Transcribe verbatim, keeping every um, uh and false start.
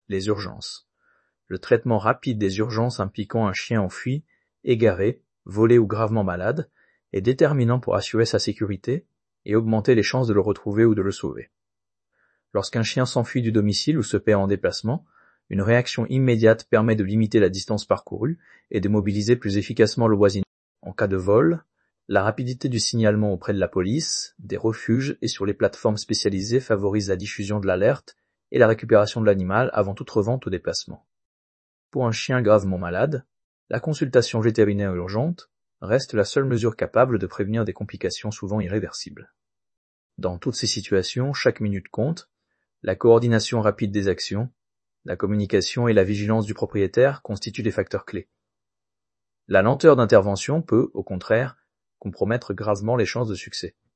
Les urgences. Le traitement rapide des urgences impliquant un chien enfui, égaré, volé ou gravement malade est déterminant pour assurer sa sécurité et augmenter les chances de le retrouver ou de le sauver. Lorsqu'un chien s'enfuit du domicile ou se perd en déplacement, une réaction immédiate permet de limiter la distance parcourue et de mobiliser plus efficacement le voisinage. En cas de vol, la rapidité du signalement auprès de la police, des refuges et sur les plateformes spécialisées favorise la diffusion de l'alerte et la récupération de l'animal avant toute revente ou déplacement. Pour un chien gravement malade, la consultation vétérinaire urgente reste la seule mesure capable de prévenir des complications souvent irréversibles. Dans toutes ces situations, chaque minute compte, la coordination rapide des actions, la communication et la vigilance du propriétaire constituent des facteurs clés. La lenteur d'intervention peut, au contraire, compromettre gravement les chances de succès.